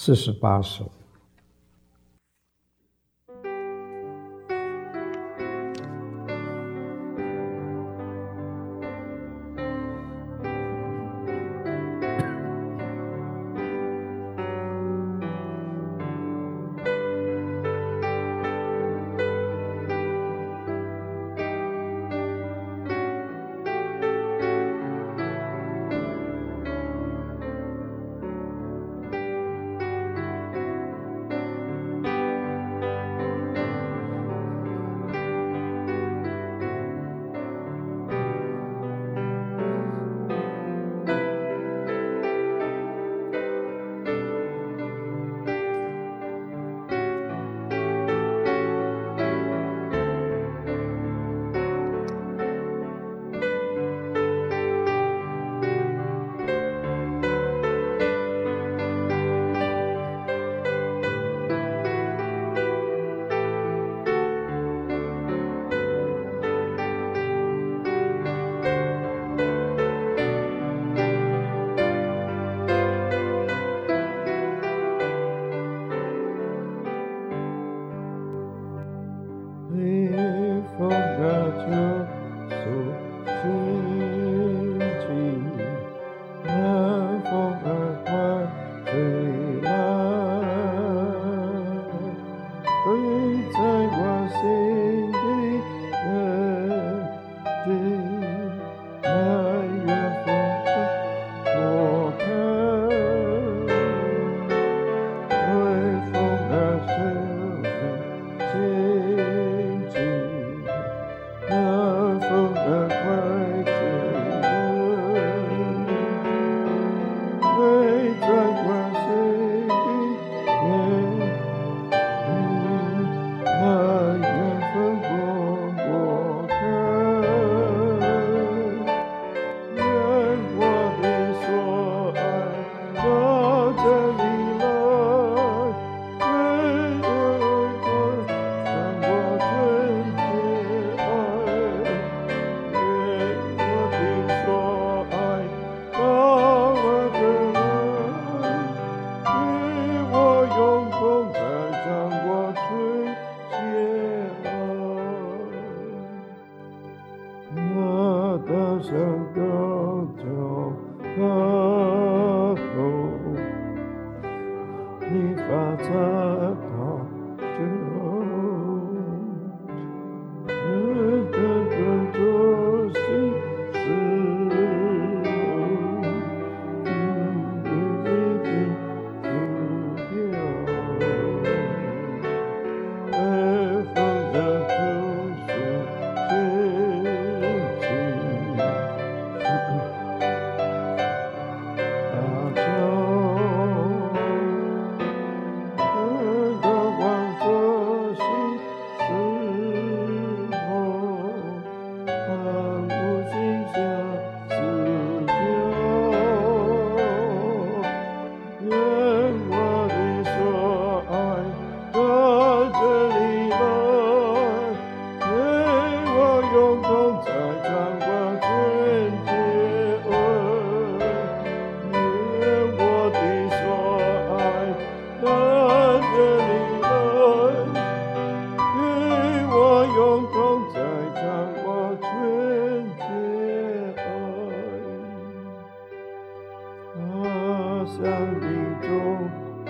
48首。 你风的救赎心情，南风儿快吹来，吹在我心的人间，那远风拨开，微风儿吹心情，南风儿快吹来，吹在我心的那远风拨开，愿我的所爱到这里来，愿有光让我纯洁爱，愿我的所爱到我这来，与我永同在掌握纯洁爱，那大山高脚踏头，你发在他人的专注心是永同在掌管纯洁爱，愿我的所爱到这里来，与我永同在掌管纯洁爱。他乡林中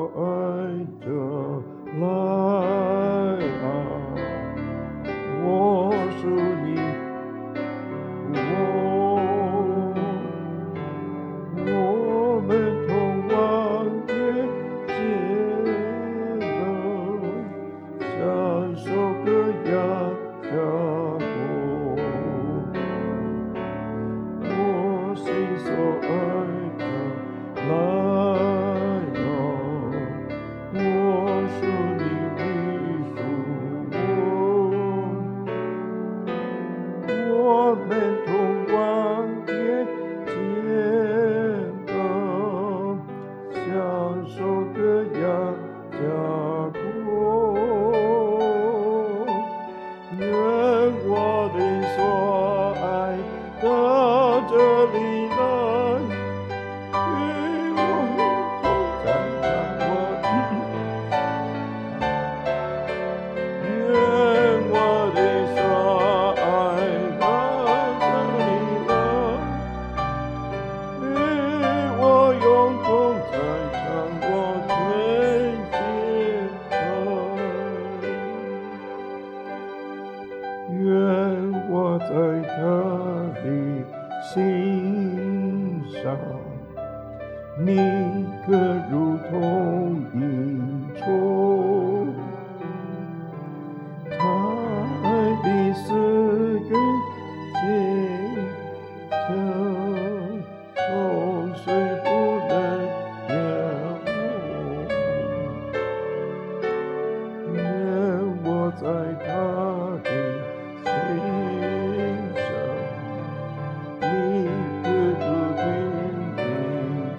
爱的来啊，我属你，我们同往天界的，享受各样家国，我心所爱的来啊，我属你，你属我，我们同往天界的，享受各样家国，愿我的所爱到这里来，与我同在我愿我的所爱到这里来，与我永同在唱我全节爱，愿我在他的心上，你可如同萤火，他的四根结成风水不能淹没，愿我在他的心上，你可如同萤火，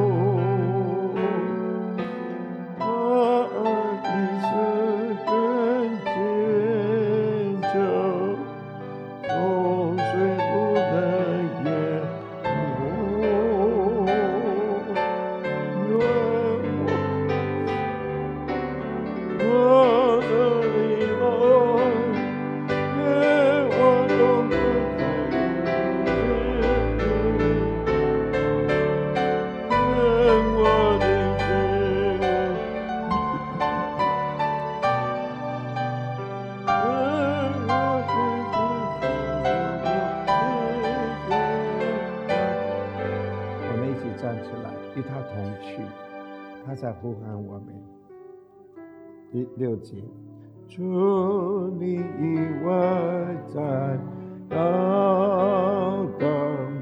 他的四根结成风水不能淹没，愿我这里来，愿我永远在愿我的心，我们一起站起来，与他同去，他在呼喊我们。第6节，除你以外，在高岗